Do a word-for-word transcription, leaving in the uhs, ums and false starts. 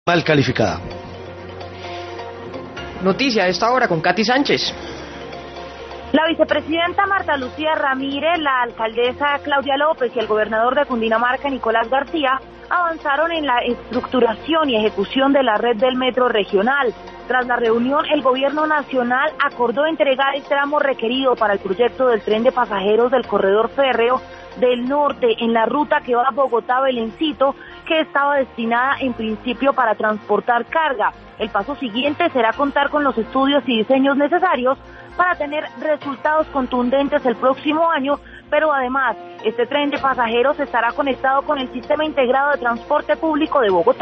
mal calificada. Noticia a esta hora con Katy Sánchez. La vicepresidenta Marta Lucía Ramírez, la alcaldesa Claudia López y el gobernador de Cundinamarca, Nicolás García, avanzaron en la estructuración y ejecución de la red del metro regional. Tras la reunión, el gobierno nacional acordó entregar el tramo requerido para el proyecto del tren de pasajeros del corredor férreo del norte en la ruta que va a Bogotá-Belencito, que estaba destinada en principio para transportar carga. El paso siguiente será contar con los estudios y diseños necesarios para tener resultados contundentes el próximo año, pero además, este tren de pasajeros estará conectado con el Sistema Integrado de Transporte Público de Bogotá.